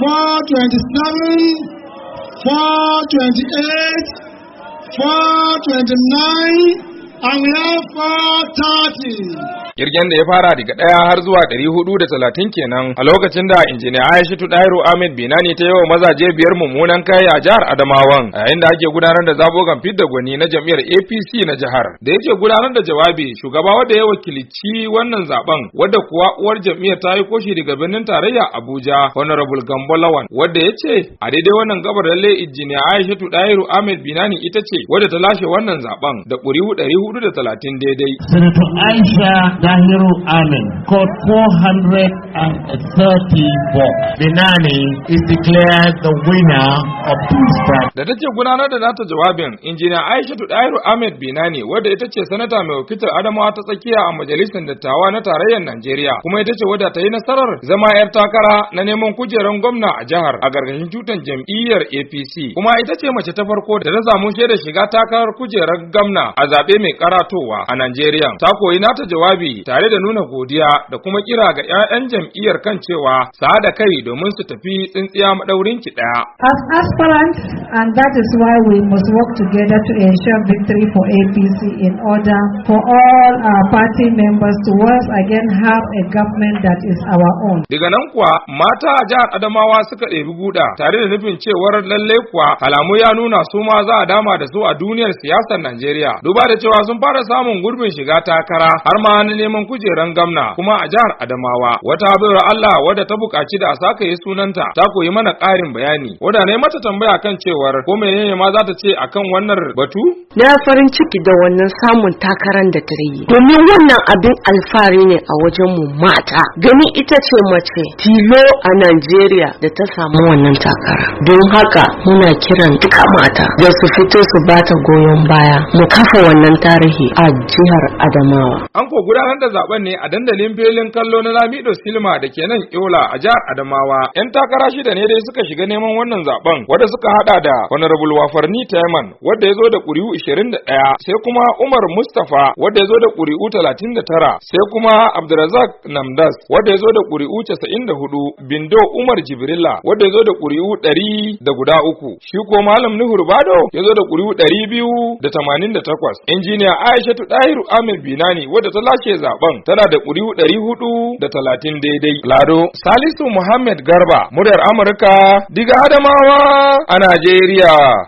427, 428, 429, and we have 430. Kirgen da ya fara daga 1 har zuwa 430 kenan a lokacin da injiniya Aishatu Dahiru Ahmed Binani ta yawa mazaje biyar mummunan kai a jihar Adamawan a yayin da ake gudanar da zabogan fidda gwani na jam'iyyar APC na jihar. Da yake gudanar da jawabi shugaba wanda ya wakilci wannan zaben wadda kuwa uwar jam'iyyar ta yi koshi daga birnin tarayya Abuja Honorable Gambo Lawan wadda ya ce a daidai wannan gabar lalle injiniya Aishatu Dahiru Ahmed Binani ita ce wadda ta lashe wannan zaben da ƙuri'u 430 daidai. Senator Aisha Dahiru Ahmed got 430 votes. Binani is declared the winner of this fight. Da take gudanar da nata jawabin, injiniya Aishatu Dahiru Ahmed Binani wadda ita ce sanata mai wakiltar Adamawa ta tsakiya a majalisar dattawa na tarayyar Najeriya, kuma ita ce wadda ta yi nasarar zama 'yar takara na neman kujerar gwamna a jihar a gargashin tutan jam'iyyar APC, kuma ita ce mace ta farko da ta samu shaidar shiga takarar kujerar gwamna a zaɓe mai karatowa a Najeriya. Ta koyi nata jawabi tare da nuna godiya da kuma kira ga 'ya'yan jam'iyyar kan cewa su haɗa kai domin su tafi tsintsiya madaurin ki ɗaya. As aspirants, and that is why we must work together to ensure victory for APC in order for all our party members to once again have a government that is our own. Daga nan kuwa mata a jihar Adamawa suka ɗebi guda tare da nufin cewar lalle kuwa alamu ya nuna su ma za a dama da su a duniyar siyasar Najeriya. Duba da cewa sun fara samun gurbin shiga takara har ma na neman kujeran gamna kuma a jihar Adamawa. Wata bayar Allah wadda ta buƙaci da a saka yi sunanta ta koyi mana ƙarin bayani. Wadda ne mata tambaya kan cewar ko menene ma za ta ce akan wannan batu? Na farin ciki da wannan samun takarar da ta yi. Domin wannan abin alfahari ne a wajen mu mata. Gani ita ce mace tilo a Najeriya da ta samu wannan takara. Don haka muna kiran duka mata da su fito su bata goyon baya mu kafa wannan tarihi a jihar Adamawa. An ko gudanar da zaben ne a dandalin filin kallo na Lamido Silma da ke nan Yola a jihar Adamawa. 'Yan takara shida ne dai suka shiga neman wannan zaben wanda suka hada da Honorable Wafarni Taiman wanda ya zo da ƙuri'u 21, sai kuma Umar Mustafa wanda ya zo da ƙuri'u 39, sai kuma Abdulrazak Namdas wanda ya zo da ƙuri'u 94, Bindo Umar Jibrilla wanda ya zo da ƙuri'u 103, shi ko Malam Nuhur Bado ya zo da ƙuri'u 288. Injiniya Aishatu Dahiru Ahmed Binani wadda ta lashe zaben tana da ƙuri'u 430 daidai. Lado Salisu Muhammad Garba, muryar Amurka, diga Adamawa a Najeriya.